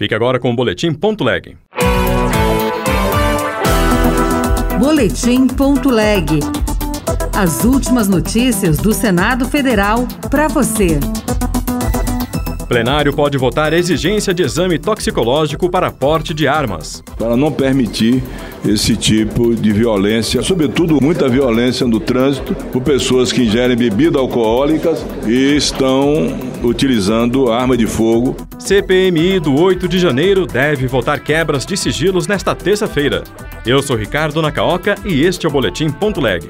Fique agora com o Boletim Ponto Leg. Boletim Ponto Leg. As últimas notícias do Senado Federal para você. Plenário pode votar exigência de exame toxicológico para porte de armas. Para não permitir esse tipo de violência, sobretudo muita violência no trânsito, por pessoas que ingerem bebidas alcoólicas e estão utilizando arma de fogo. CPMI do 8 de janeiro deve votar quebras de sigilos nesta terça-feira. Eu sou Ricardo Nakaoka e este é o Boletim Ponto Leg.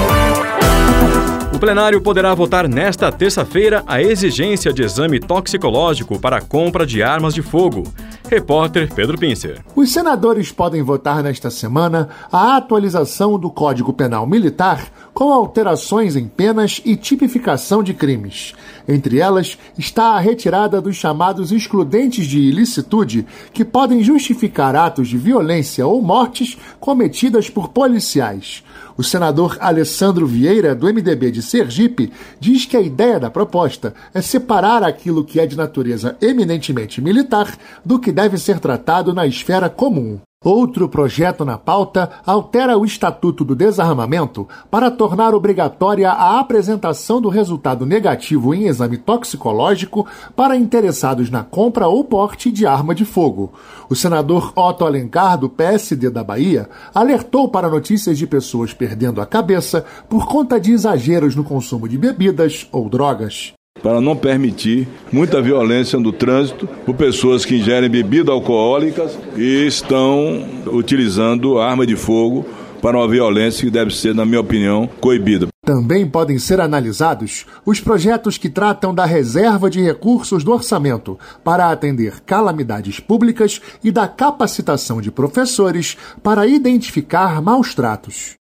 O plenário poderá votar nesta terça-feira a exigência de exame toxicológico para a compra de armas de fogo. Repórter Pedro Pincer. Os senadores podem votar nesta semana a atualização do Código Penal Militar com alterações em penas e tipificação de crimes. Entre elas está a retirada dos chamados excludentes de ilicitude, que podem justificar atos de violência ou mortes cometidas por policiais. O senador Alessandro Vieira, do MDB de Sergipe, diz que a ideia da proposta é separar aquilo que é de natureza eminentemente militar do que deve ser tratado na esfera comum. Outro projeto na pauta altera o Estatuto do Desarmamento para tornar obrigatória a apresentação do resultado negativo em exame toxicológico para interessados na compra ou porte de arma de fogo. O senador Otto Alencar, do PSD da Bahia, alertou para notícias de pessoas perdendo a cabeça por conta de exageros no consumo de bebidas ou drogas. Para não permitir muita violência no trânsito por pessoas que ingerem bebidas alcoólicas e estão utilizando arma de fogo para uma violência que deve ser, na minha opinião, coibida. Também podem ser analisados os projetos que tratam da reserva de recursos do orçamento para atender calamidades públicas e da capacitação de professores para identificar maus-tratos.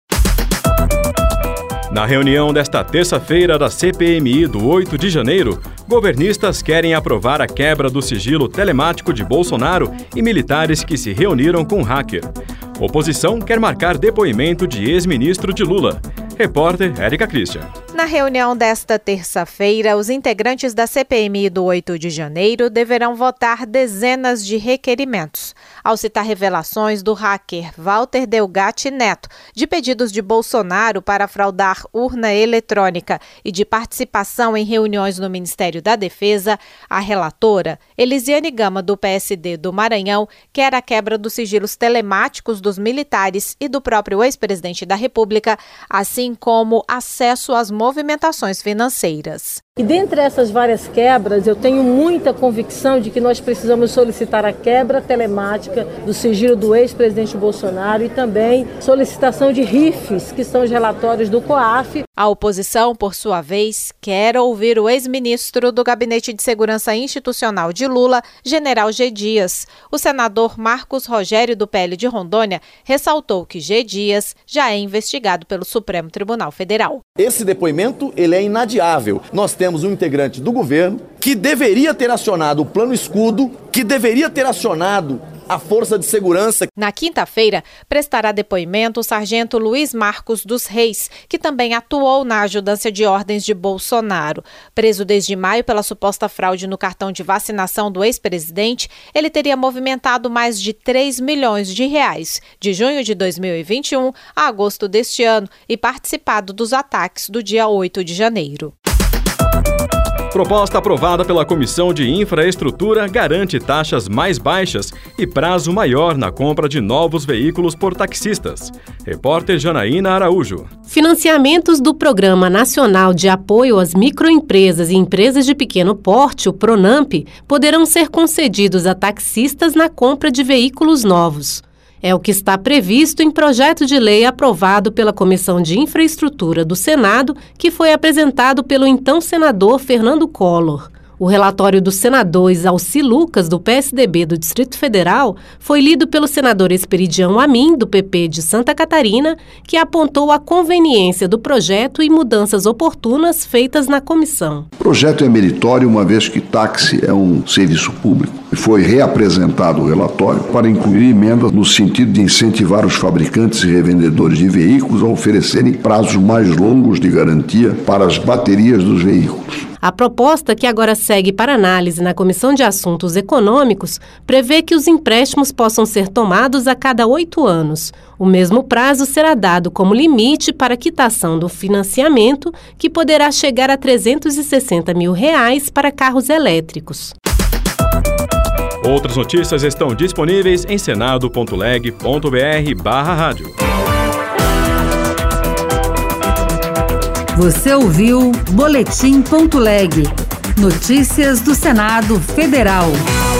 Na reunião desta terça-feira da CPMI do 8 de janeiro, governistas querem aprovar a quebra do sigilo telemático de Bolsonaro e militares que se reuniram com hacker. Oposição quer marcar depoimento de ex-ministro de Lula. Repórter Érica Christian. Na reunião desta terça-feira, os integrantes da CPMI do 8 de janeiro deverão votar dezenas de requerimentos. Ao citar revelações do hacker Walter Delgatti Neto, de pedidos de Bolsonaro para fraudar urna eletrônica e de participação em reuniões no Ministério da Defesa, a relatora, Elisiane Gama, do PSD do Maranhão, quer a quebra dos sigilos telemáticos dos militares e do próprio ex-presidente da República, assim como acesso às movimentações financeiras. E dentre essas várias quebras, eu tenho muita convicção de que nós precisamos solicitar a quebra telemática do sigilo do ex-presidente Bolsonaro e também solicitação de RIFs, que são os relatórios do COAF. A oposição, por sua vez, quer ouvir o ex-ministro do Gabinete de Segurança Institucional de Lula, General G. Dias. O senador Marcos Rogério, do PL de Rondônia, ressaltou que G. Dias já é investigado pelo Supremo Tribunal Federal. Esse depoimento ele é inadiável. Nós temos um integrante do governo que deveria ter acionado o Plano Escudo, que deveria ter acionado a Força de Segurança. Na quinta-feira, prestará depoimento o sargento Luiz Marcos dos Reis, que também atuou na ajudância de ordens de Bolsonaro. Preso desde maio pela suposta fraude no cartão de vacinação do ex-presidente, ele teria movimentado mais de 3 milhões de reais, de junho de 2021 a agosto deste ano, e participado dos ataques do dia 8 de janeiro. Proposta aprovada pela Comissão de Infraestrutura garante taxas mais baixas e prazo maior na compra de novos veículos por taxistas. Repórter Janaína Araújo. Financiamentos do Programa Nacional de Apoio às Microempresas e Empresas de Pequeno Porte, o PRONAMP, poderão ser concedidos a taxistas na compra de veículos novos. É o que está previsto em projeto de lei aprovado pela Comissão de Infraestrutura do Senado, que foi apresentado pelo então senador Fernando Collor. O relatório do senador Isalci Lucas, do PSDB do Distrito Federal, foi lido pelo senador Esperidião Amin, do PP de Santa Catarina, que apontou a conveniência do projeto e mudanças oportunas feitas na comissão. O projeto é meritório, uma vez que táxi é um serviço público. Foi reapresentado o relatório para incluir emendas no sentido de incentivar os fabricantes e revendedores de veículos a oferecerem prazos mais longos de garantia para as baterias dos veículos. A proposta, que agora segue para análise na Comissão de Assuntos Econômicos, prevê que os empréstimos possam ser tomados a cada 8 anos. O mesmo prazo será dado como limite para a quitação do financiamento, que poderá chegar a R$ 360 mil para carros elétricos. Outras notícias estão disponíveis em senado.leg.br/rádio. Você ouviu Boletim.leg. Notícias do Senado Federal.